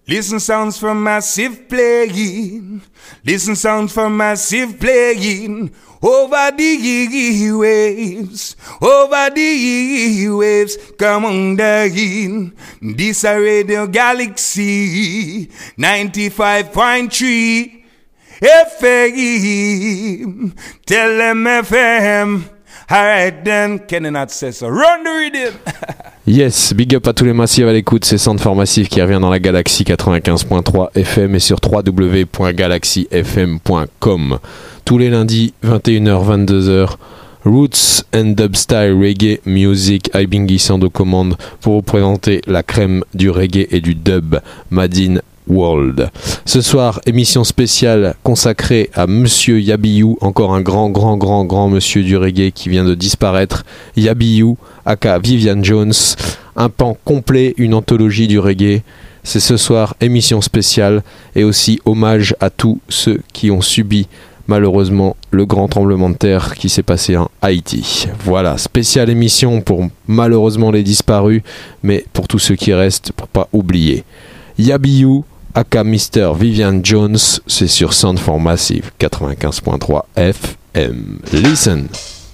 Listen sounds from massive playing. Listen sounds from massive playing. Over the waves, over the waves, come on down. This a Radio Galaxy 95.3 FM. Tell them FM. Alright then, Kenny Nat says so. Run the rhythm. Yes, big up à tous les massifs à l'écoute, c'est Sound for Massive qui revient dans la Galaxy 95.3 FM et sur www.galaxyfm.com. Tous les lundis, 21h-22h, Roots and Dubstyle Reggae Music, Ibingi Sando commande pour vous présenter la crème du reggae et du dub, Madin World. Ce soir, émission spéciale consacrée à Monsieur Yabiyou, encore un grand monsieur du reggae qui vient de disparaître. Yabiyou, aka Vivian Jones, un pan complet, une anthologie du reggae. C'est ce soir, émission spéciale et aussi hommage à tous ceux qui ont subi malheureusement le grand tremblement de terre qui s'est passé en Haïti. Voilà, spéciale émission pour malheureusement les disparus, mais pour tous ceux qui restent, pour pas oublier. Yabiyou, aka Mr. Vivian Jones, c'est sur Sound for Massive 95.3 FM. Listen.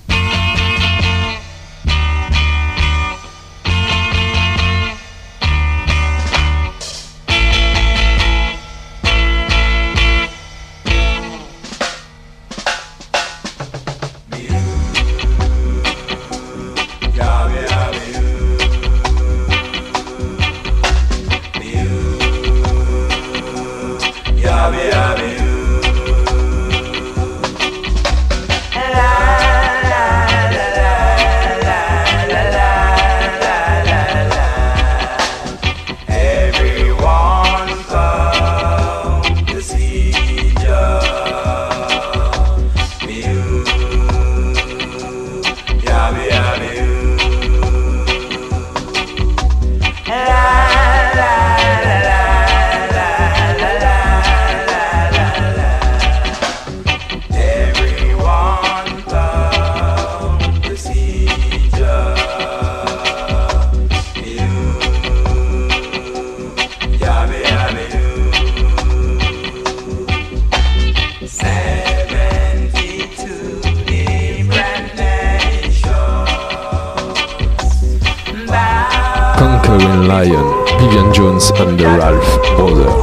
Lion, Vivian Jones and the Ralph Brothers.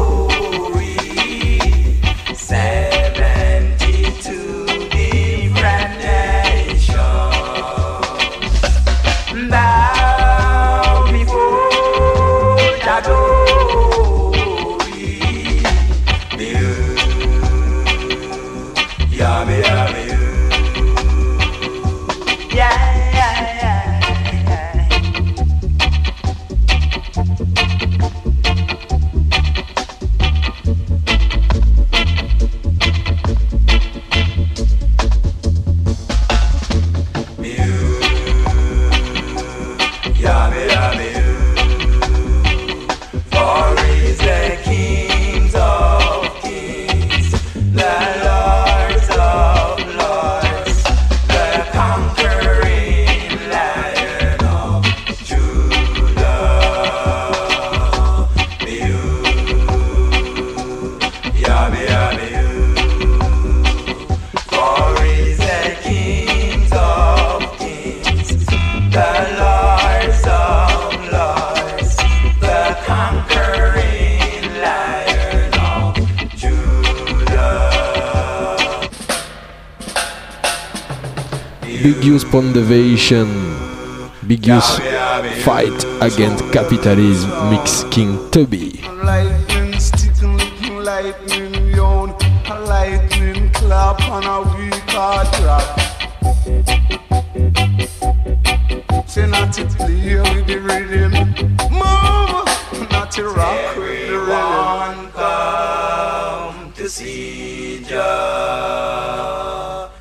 Big use Pondavation, big use Fight Against Capitalism, Mix King Tubby. Lightning stick and looking lightning yawn, a lightning clap on a weak hard trap. Say not to play with the rhythm, move, not to rock with the rhythm. Come to see Jah.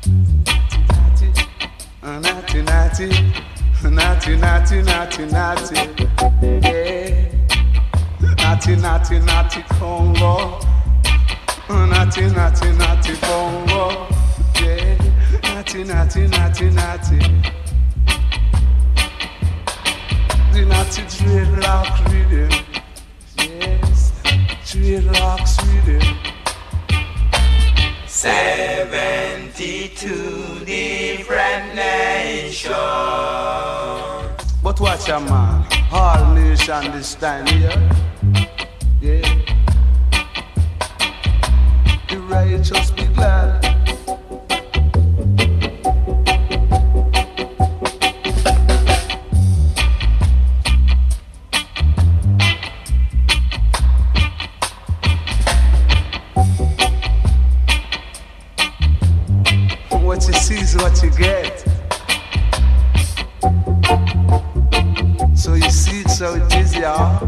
Natty, natty, natty, natty, natty, natty, yeah. Natty, natty, natty, Congo. Natty, natty, natty, Congo, yeah. Natty, natty, natty, natty. The natty dreadlock rhythm, yes. to different nations. But watch a man, all nation this time here. Yeah. The righteous be glad. What you see is what you get. So you see it, so it is, y'all.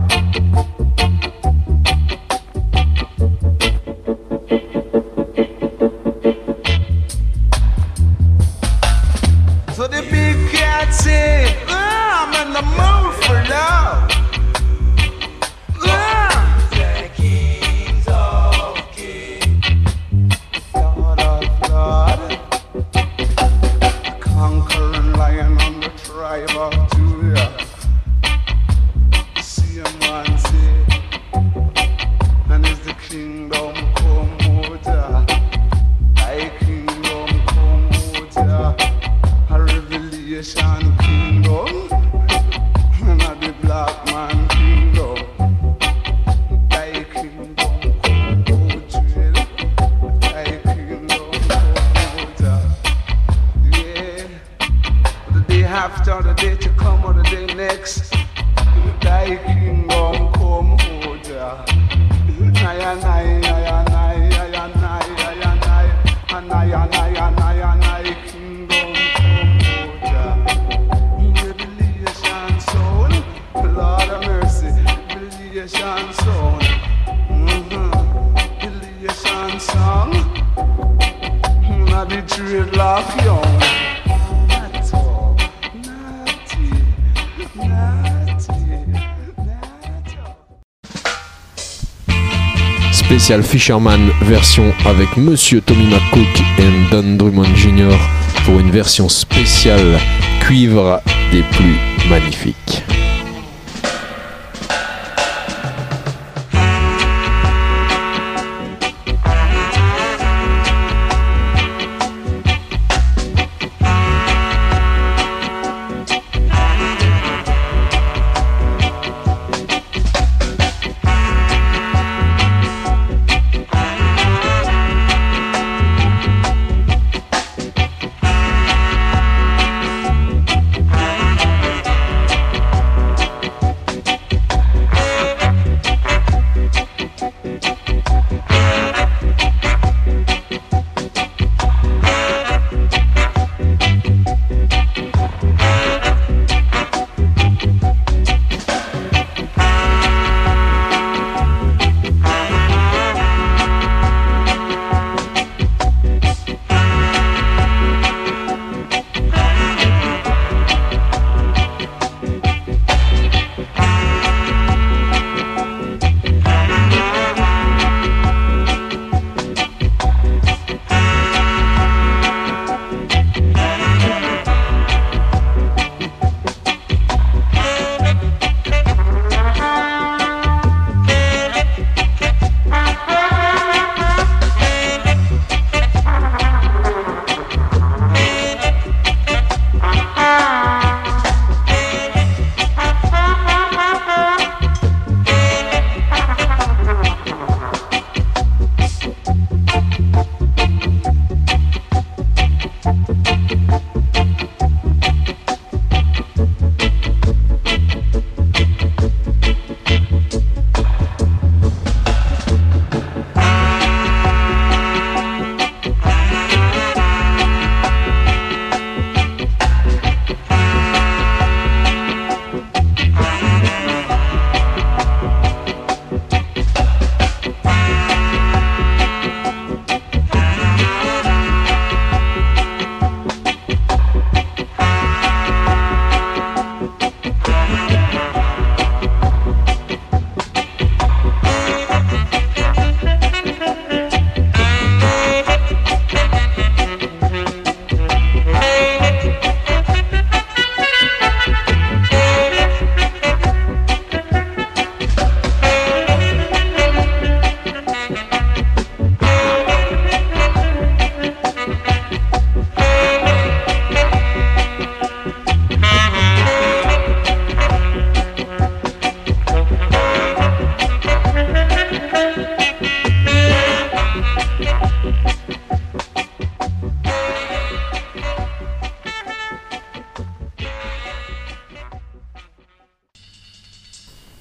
So the big cat say, I'm in the mood for love. The kings of kings, Lord of Lord, conquering lion on the tribe of Judah. See a man say, and is the kingdom come out, thy kingdom come out, a revelation kingdom, and a the black man kingdom. Thy kingdom come out, thy kingdom come out, yeah. The day after, the day to come, or the day next. Thy kingdom come, Oja. Anai, kingdom come, Oja. Revelation sound, Lord of mercy. Revelation sound, Revelation song. Not the dreadlock young. That's all. Naughty. Spécial Fisherman version avec Monsieur Tommy McCook et Don Drummond Jr. pour une version spéciale cuivre des plus magnifiques.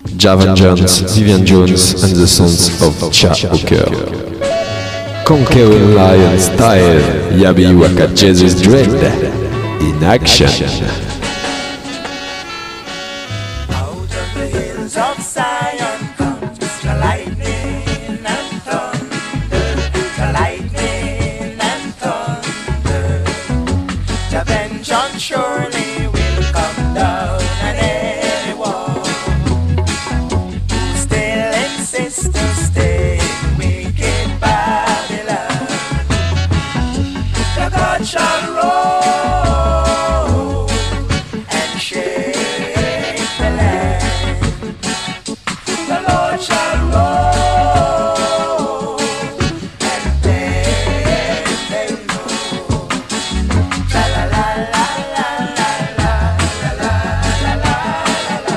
Javan Jones, Vivian Jones, and the Sons of Cha Hooker. Conquering Lion Style, Yabi Waka Jesus Dread, in action. Out of the hills of Zion comes the lightning and thunder, the lightning and thunder. The vengeance surely will come down, and anyone who still insists to stay in wicked Babylon, the God shall roll and shake the land. The Lord shall roll and then they know. La la la la la la la la la la la.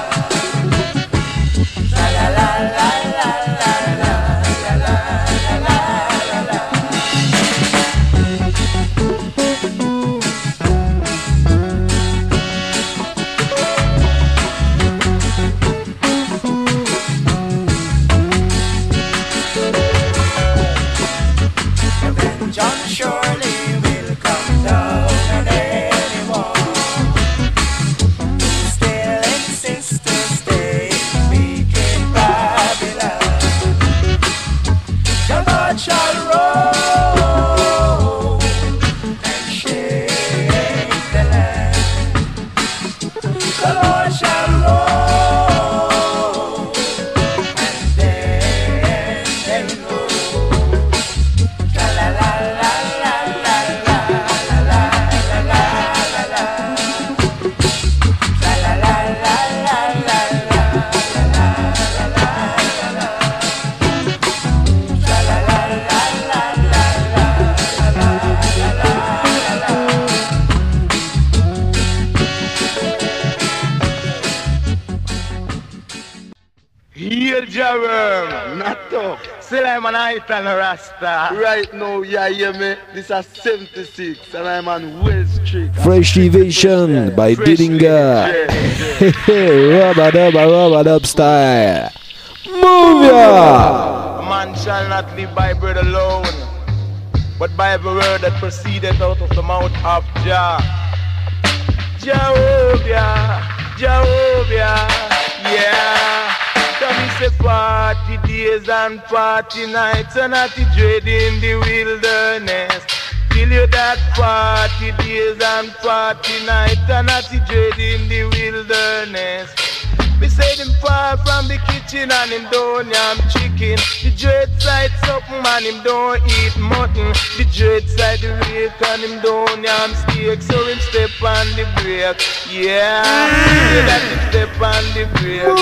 La la la la la la la la la la. John surely will come down, and anyone who still insists to stay in wicked Babylon, the Lord shall roll and shake the land. The Lord shall roll and then they know. La la la la la la la la la la la la. La la la la la la la la la la. La la la la la la la la la. Here, Jerem, not tough. Still I'm an Itan Rasta. Right now, yeah, hear me? This is 76 and I'm on West Street. Fresh Evasion by Dillinger. Rub-a-dub style. Move ya! A man shall not live by bread alone, but by every word that proceedeth out of the mouth of Jah. Jehovah, Jehovah, yeah. Come is a party days and party nights, and not the dread in the wilderness. Till you that party days and party night, and not the dread in the wilderness. We say him far from the kitchen and him don't yam chicken. The dread side something and him don't eat mutton. The dread side the rake and him don't yam steak. So him step on the brake. Yeah, say that him step on the brake.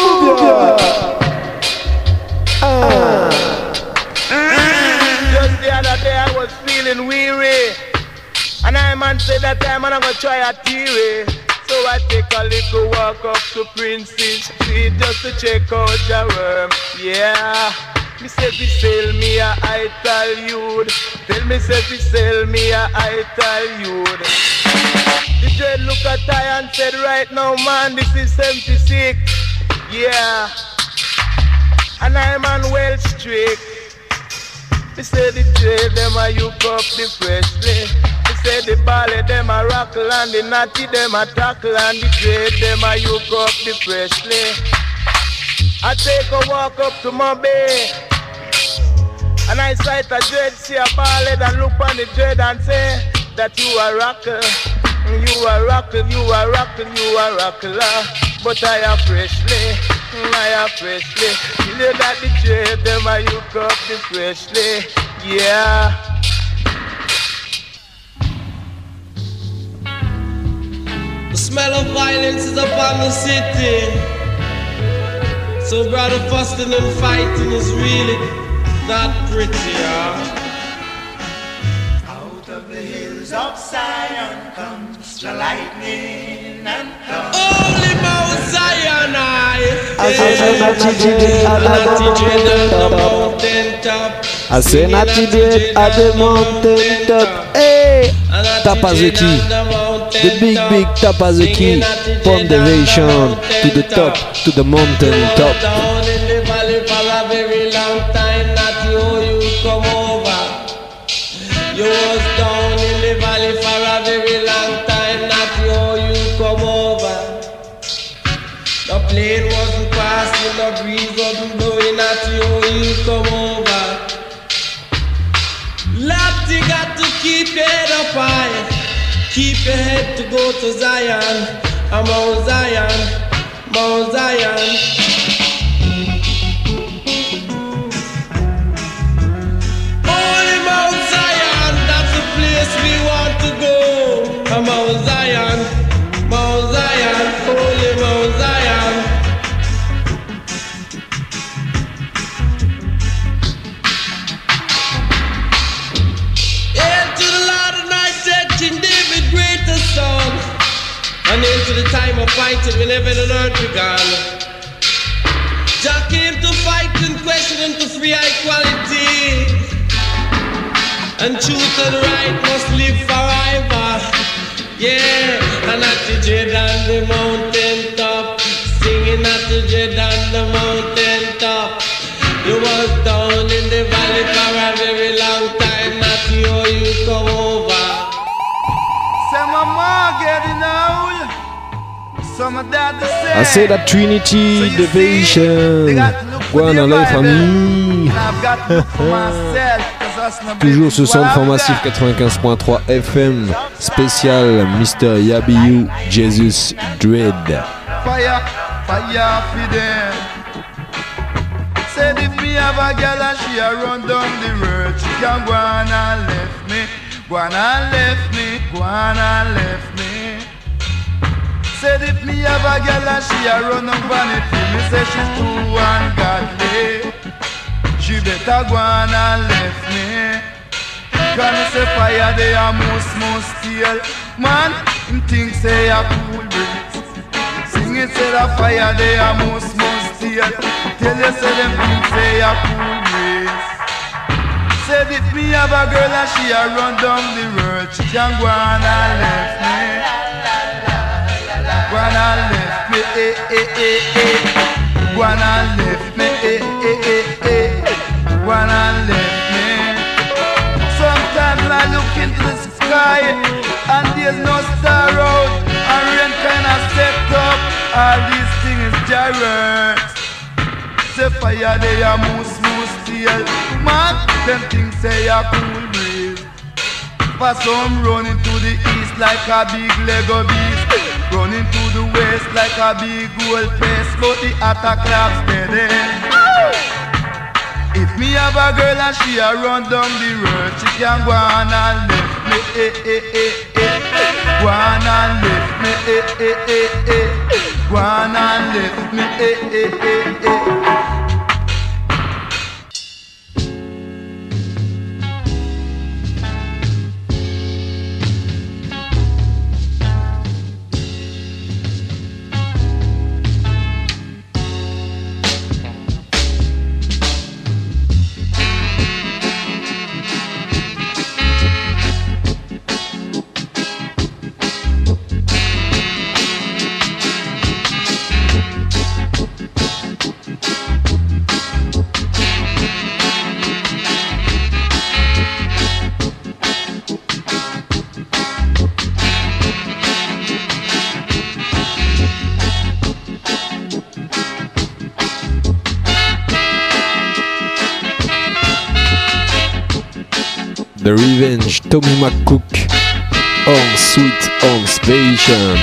Just the other day I was feeling weary, and I man said that time I'm gonna try a theory. So I take a little walk up to Princess Street just to check out the worm. Yeah, me say fi sell me a ital youth. Tell me say fi sell me a ital youth. The dread look at I and said right now man this is 76. Yeah, and I'm on Well Street. Me say the dread them a hook up the freshly. Say the ballet them a rockle and the natty them a tackle and the dread them a hook up the freshly. I take a walk up to my bay and I sight a dread, see a ballet and look on the dread and say that you a rockle, you a rockle, you a rockle, you a rockler. But I am freshly, I am freshly. You know that the dread them a hook up the freshly. Yeah. The smell of violence is upon the city. So brother fussing and fighting is really not pretty, Out of the hills of Zion comes the lightning and thunder. Holy Mount Zion, I say natty dread at the mountain top. I say natty dread at the mountain top. Hey, Tapazuki, the big Tapazuki. upon the nation, to the top, to the mountain top. Down in the valley for a very long time, not you come over. You was down in the valley for a very long time, not you come over. The plane wasn't passing, the breeze wasn't blowing, not you come over. Lad, you got to keep your head up high. Keep your head to go to Zion. Mount Zion, Mount Zion. Holy Mount Zion, that's the place we want to go. Mount Zion, Mount Zion, Holy Mount Zion. Hail to the Lord and I said, King David, greatest song. And into the time of fighting when heaven and earth began. Jah came to fight and question and to free equality. And truth and right must live forever. Yeah, and at the dread on the mountain top, singing at the dread on the mountain top. You was down in the valley for a very long time, not you come over. Say my mom getting old. Some of that to say. I say that Trinity So you Division. they got to look for One their life Bible. famille. And I've got to look for myself, 'cause that's not Toujours ce what centre I've massif got. 95.3 FM spécial Mr. Yabiyu Jesus Dread. Fire, fire for them. Said if me have a girl and she a run down the road, she can go on and left me, go on and left me, go on and left me. Said if me have a girl and she a run on vanity, me say she's too ungodly. She better go on and left me. Can me say fire they a most steal. Man, him think say a cool breeze. Sing it say the fire they a most steal. Tell you say them think say a cool breeze. Said if me have a girl and she a run down the road, she can go on and left me. Go on and left me, Go on and left me, Go on and left me. Sometimes I look into the sky and there's no star out, and rain kinda set up. All these things is giants. Say fire they a moose steal. Man, them things say a cool breeze. For some running to the east like a big Lego beast, running to the west like a big gold face, but the attack clap steady. If me have a girl and she a run down the road, she can go on and left me, Go on and left me, Go on and left me, The Revenge, Tommy McCook, On Sweet On Station.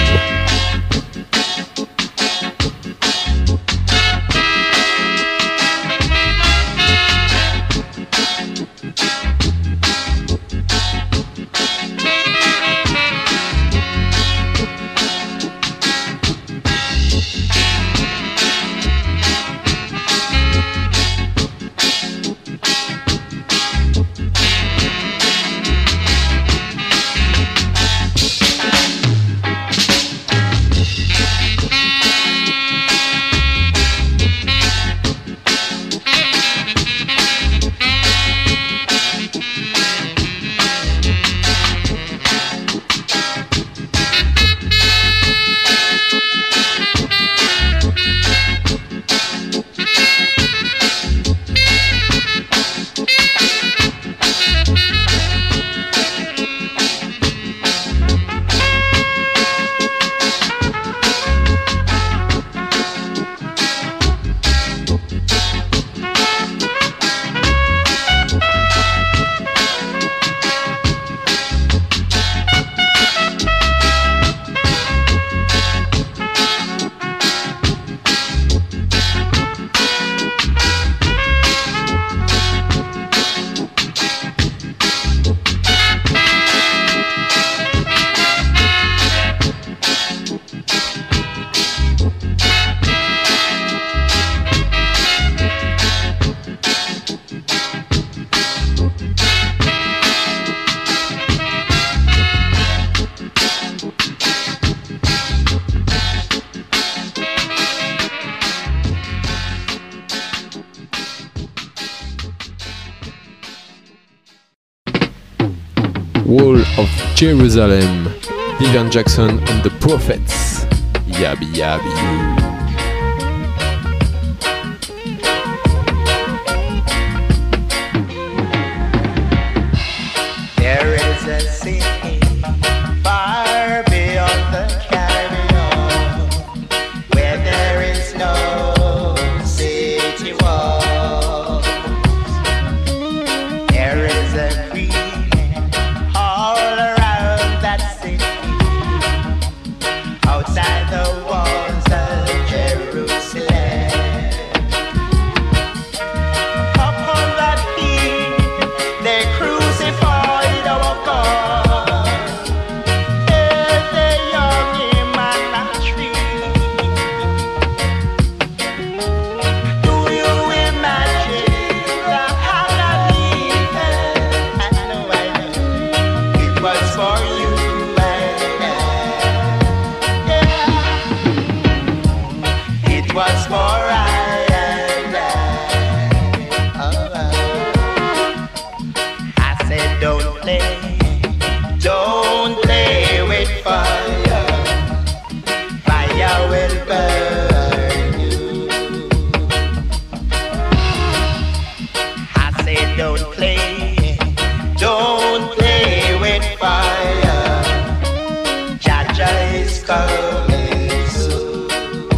Wall of Jerusalem, Vivian Jackson and the Prophets. Yabi yabi. There is a city far beyond the Caribbean, where there is no city wall. There is a green all around that city, outside the walls of Jerusalem. Upon that hill they crucified our God. There's a young man on a tree. Do you imagine the agony? I know it was for you and I. Yeah, it was for I and I. I said don't play with fire. Fire will burn you. I said don't play with fire. Jaja is coming soon.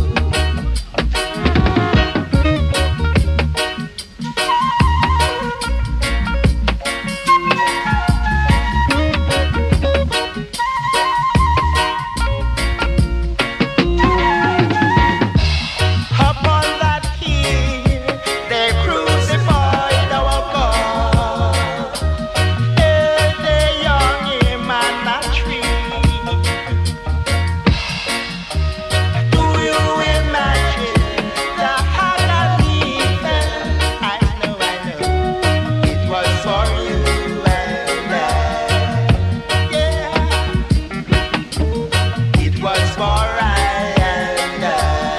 Upon that hill they crucified our God. There's a young man a tree. Do you imagine the agony? I know it was for you and I. Yeah, it was for I and I.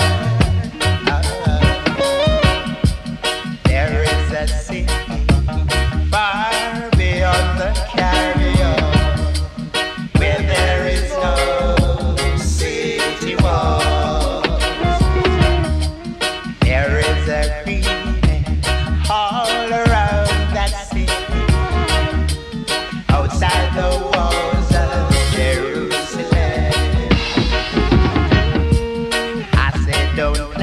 There is a city far beyond the Caribbean, where there is no city walls. There is a green all around that city, outside the walls of Jerusalem. I said don't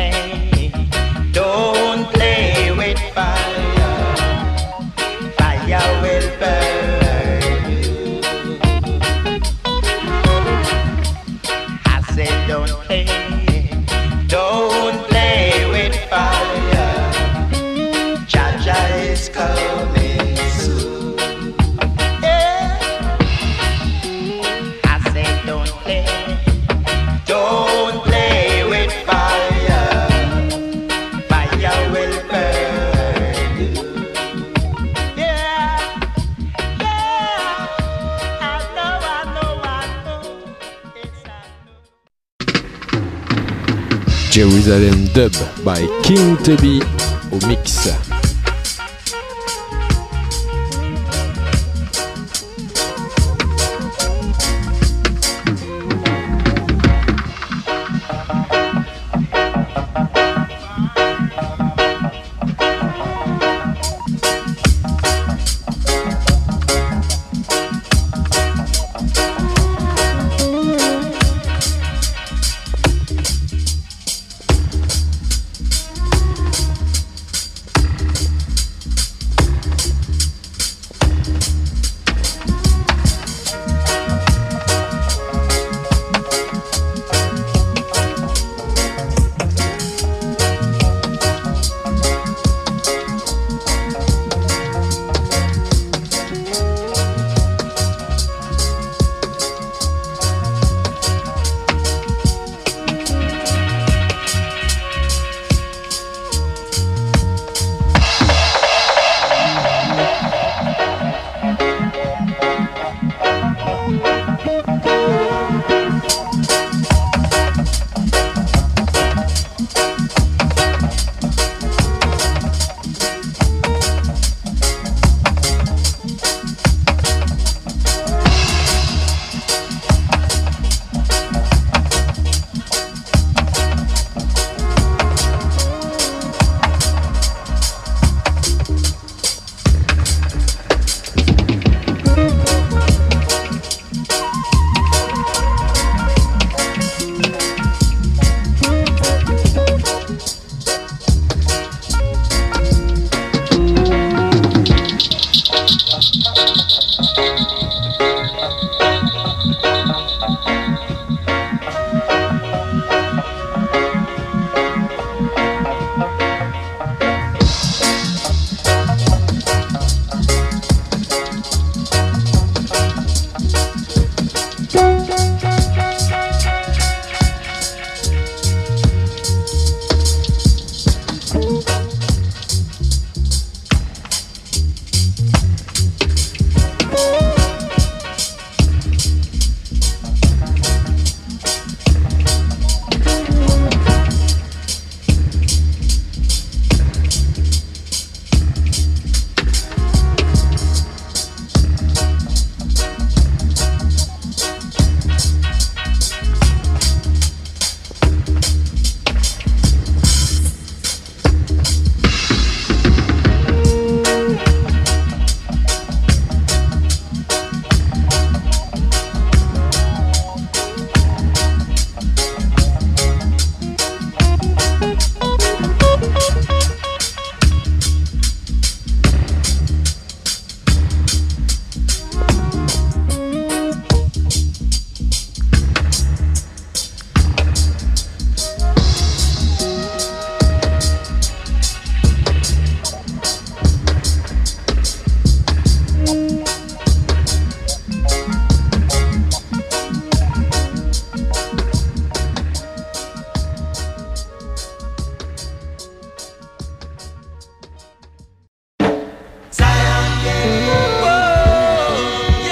play with fire. Fire will burn you. I said don't play with fire. Jaja is coming soon. Yeah. I said don't play with fire. Fire will burn you. Yeah, yeah. I know. Yes, I know. Jerusalem Dub by King Tubby au mix.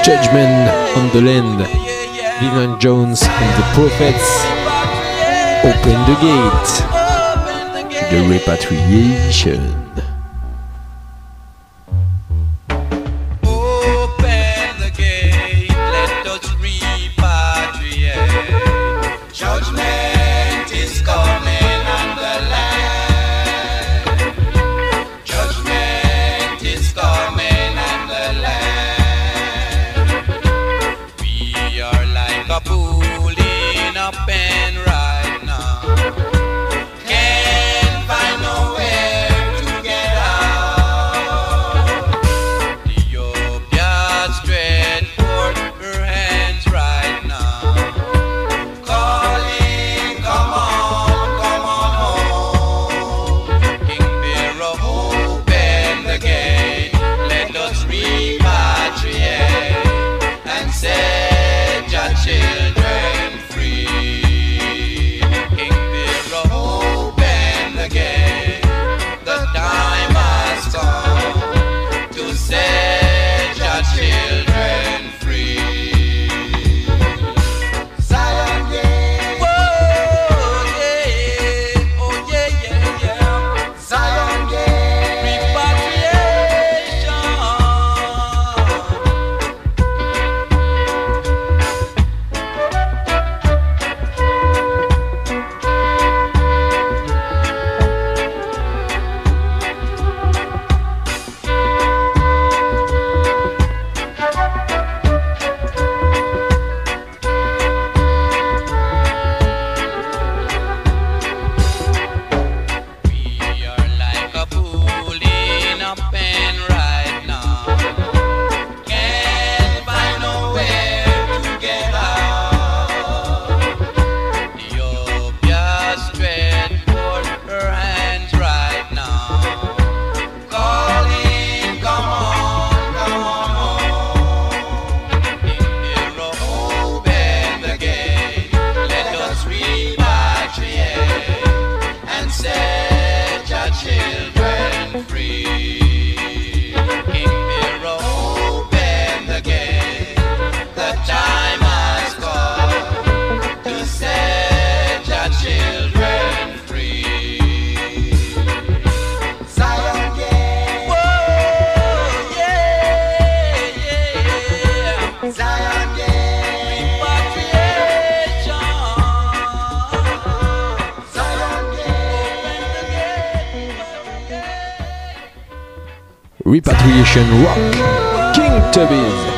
Judgment on the Land, Vivian Jones and the Prophets, Open the Gate, The Repatriation. Repatriation Rock, King Tubbies.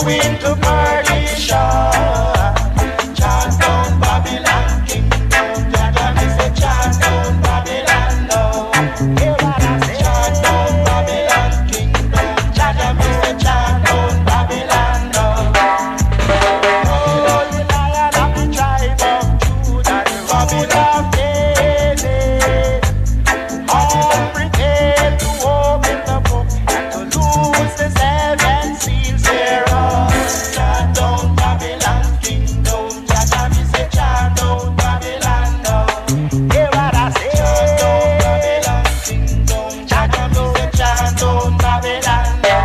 into perdition. Chant down Babylon kingdom. Jaja me say chant down Babylon now. Hear what I say? Chant down Babylon kingdom. Jaja me say chant down Babylon now. Oh, the Lion of the tribe of Judah, the Babylon David. All prepare to open the book and to lose the seven seals thereof. Chant down Babylon kingdom. Jaja me say chant down Babylon now. Hear what I say? Chant down Babylon kingdom. Jaja me say chant down Babylon now.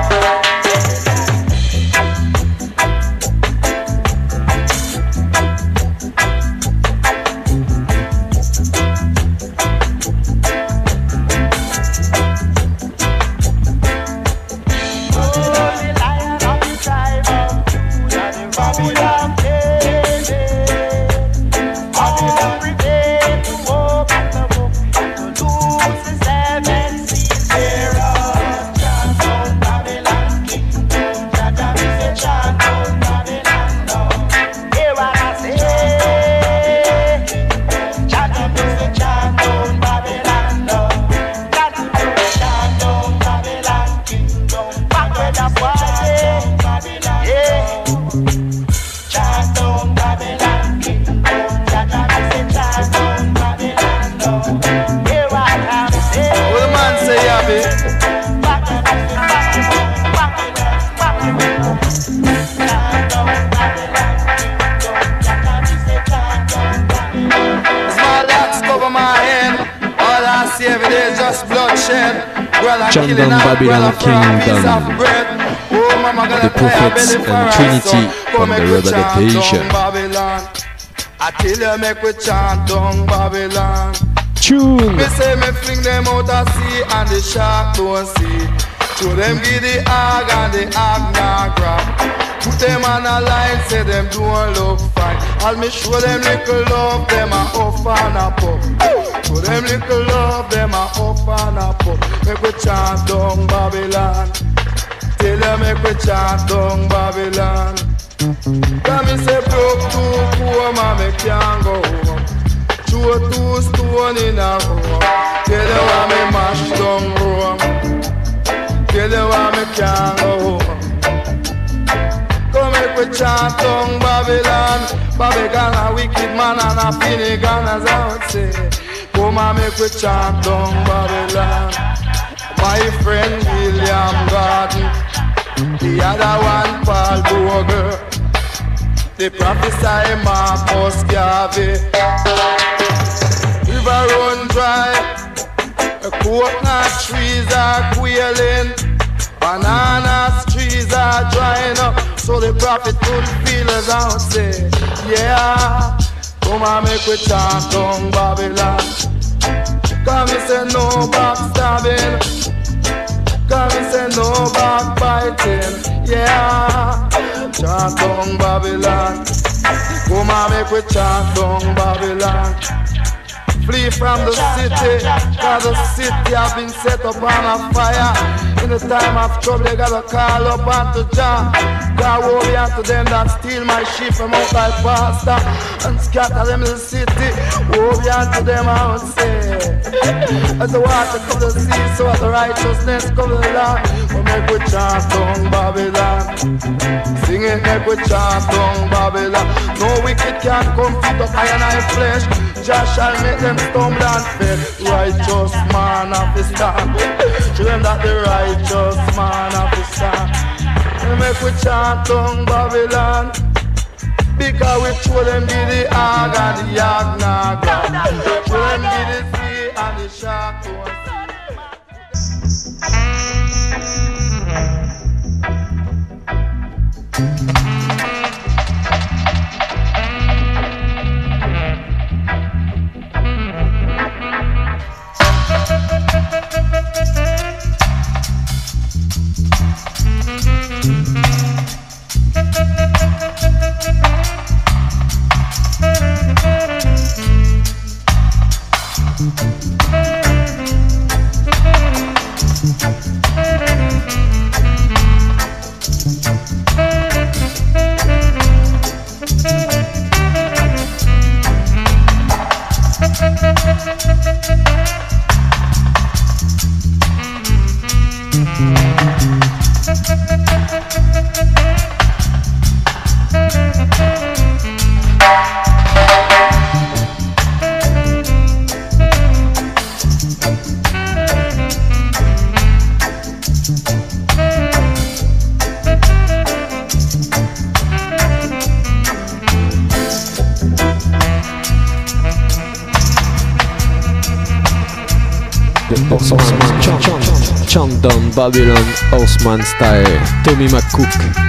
The Lion of the tribe of Judah, the Babylon David. All prepare to open the book and to lose the seven seals thereof. Chant down Babylon kingdom. Jaja me say chant down Babylon now. Hear what I say? Jaja me say chant down Babylon now. Jaja me say chant down Babylon kingdom. Back where the party, yeah. Chant down Babylon kingdom. Jaja me say chant down Babylon now. Hear what I say? What the man say, Yabby? Small locks cover my head. All I see every day is just bloodshed. Brother Chant killing down our Babylon brother for a piece kingdom. of bread. Oh, mama gonna The pay a prophets belly for and us, Trinity so from make the we chant Revelation. down Babylon. I tell you, make we chant down Babylon. Tune. Me say me fling them out at sea and the shark don't see. Show them give the hog and the hog not grab. Put them on a line, say them don't look fine. As me show them little love, them a up and a pop. Show them little love, them a up and a pop. Make we chant down Babylon. Tell them make we chant down Babylon. Come me say broke too poor, man me can't go home. Throw two stone in a room. Tell them why me mash down Rome. Tell them why me can't go home. Come make we chant down Babylon. Babylon a wicked man and a Finnegan as I would say. Come and make we chant down Babylon. My friend William Gordon, the other one Paul Bogle, the prophesy Marcus Garvey. River run dry, coconut trees are quailing, banana trees are drying up. So the prophet fulfill as I would say, yeah. Come and make we chant down Babylon. Come and say no backstabbing. Come and say no backbiting. Yeah. Chant down Babylon. Come and make we chant down Babylon. Flee from the city, cause the city have been set up on a fire. In the time of trouble, they gotta call up unto Jah. God woe be unto them that steal my sheep from out my pasture and scatter them in the city. Woe be unto them, I would say. As the water cover the sea, so as the righteousness cover the land. We make we chant down Babylon. Sing it, make we chant down Babylon. No wicked can come fit up iron and flesh. Jah shall make them stumble and fail. Righteous man of the stand. Show them that the righteous man of the stand. We make we chant down Babylon. Because we show them be the hog and the hog not grab. Show them be the sea and the shark don't Chandon Babylon Horseman Style, Tommy McCook.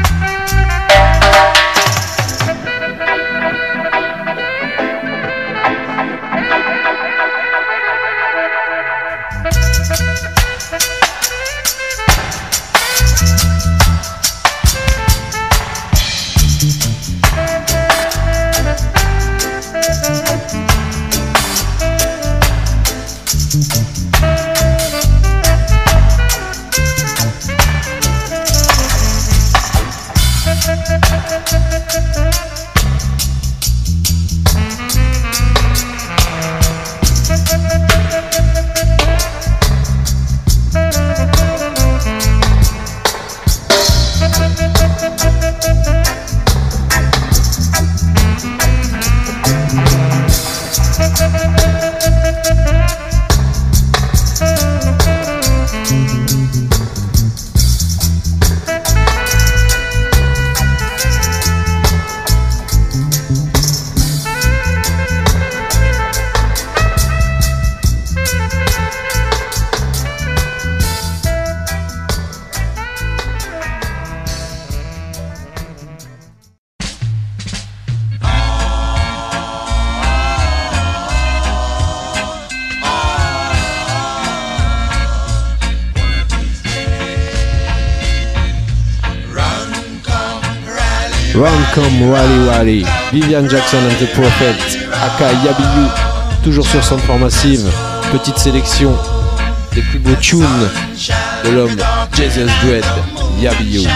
Round Come Wally Wally, Vivian Jackson and the Prophet, aka Yabiyu, toujours sur Soundform Massive. Petite sélection des plus beaux tunes de l'homme Jesus Dread, Yabiyu.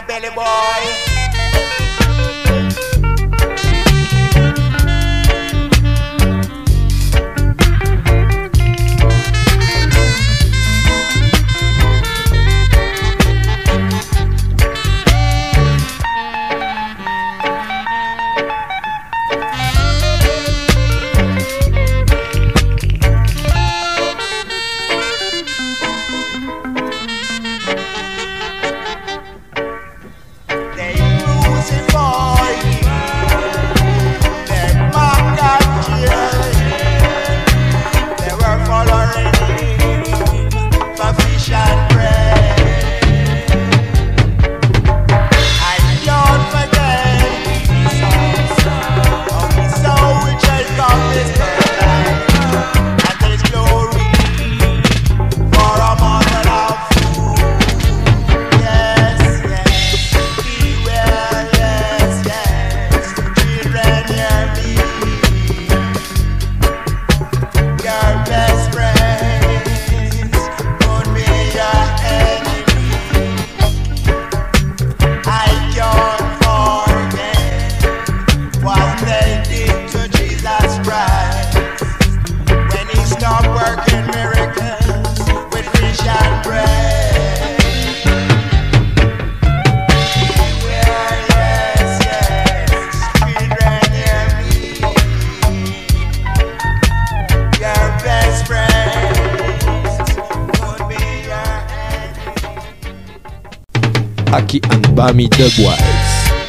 belly boy. Aki and Bami Dubwise.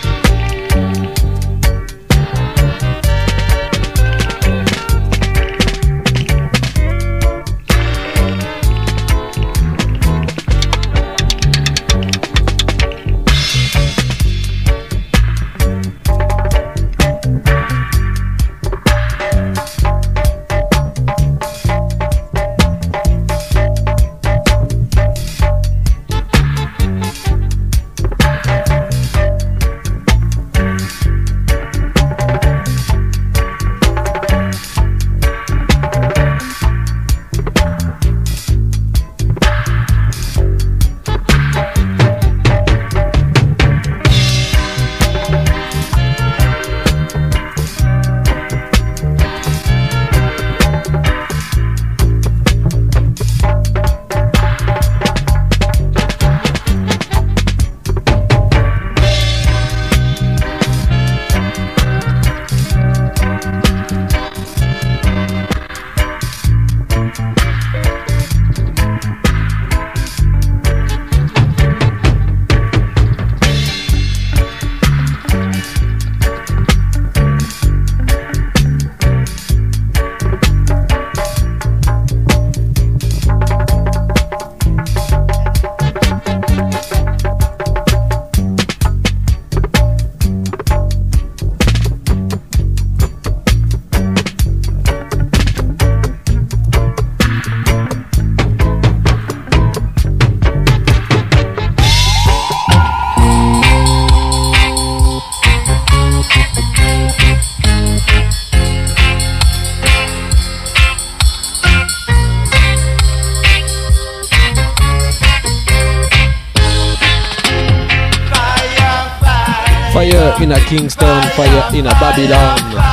Fire in a Kingston, fire in a Babylon.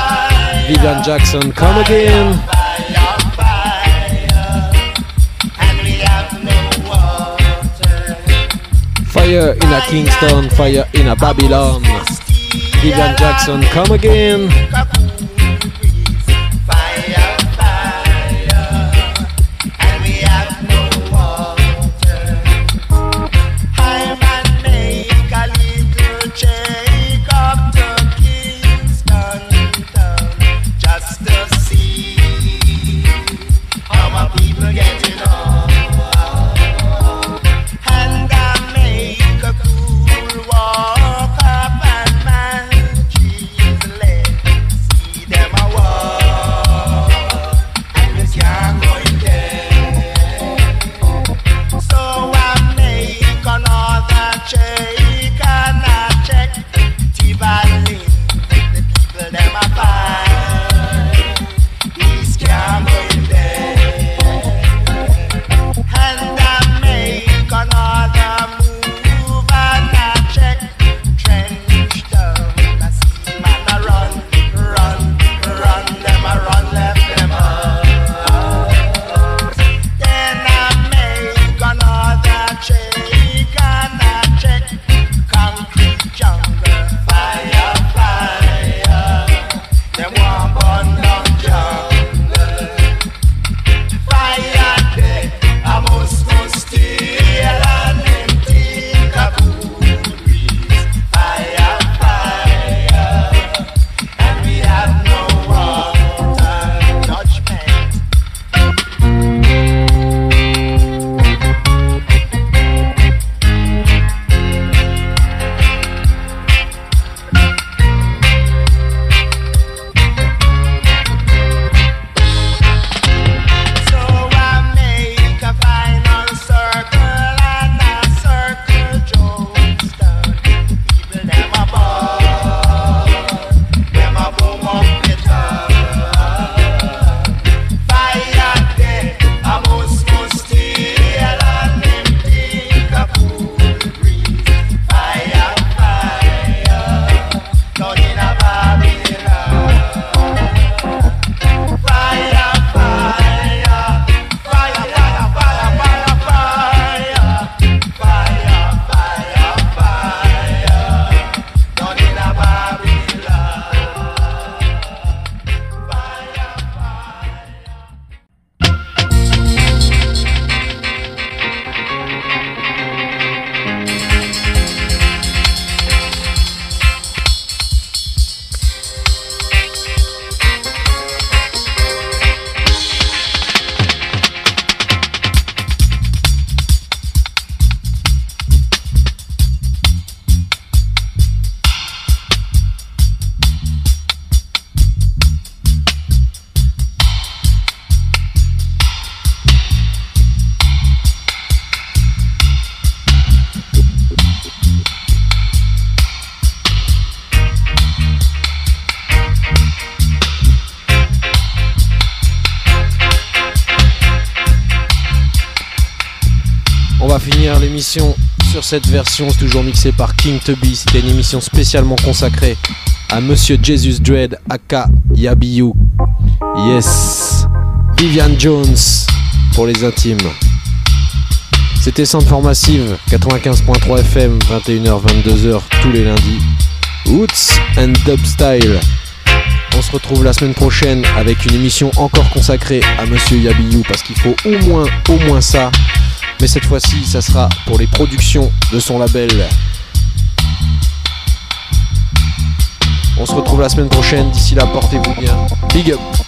Vivian Jackson, come again. Fire in a Kingston, fire in a Babylon. Vivian Jackson, come again. Walk up and man, Jesus, let finir l'émission sur cette version, toujours mixée par King Tubby. C'était une émission spécialement consacrée à Monsieur Jesus Dread, aka Yabiyu. Yes, Vivian Jones pour les intimes. C'était Soundform Massive, 95.3 FM, 21h-22h tous les lundis. Roots and Dubstyle. On se retrouve la semaine prochaine avec une émission encore consacrée à Monsieur Yabiyu parce qu'il faut au moins ça. Mais cette fois-ci, ça sera pour les productions de son label. On se retrouve la semaine prochaine. D'ici là, portez-vous bien. Big up.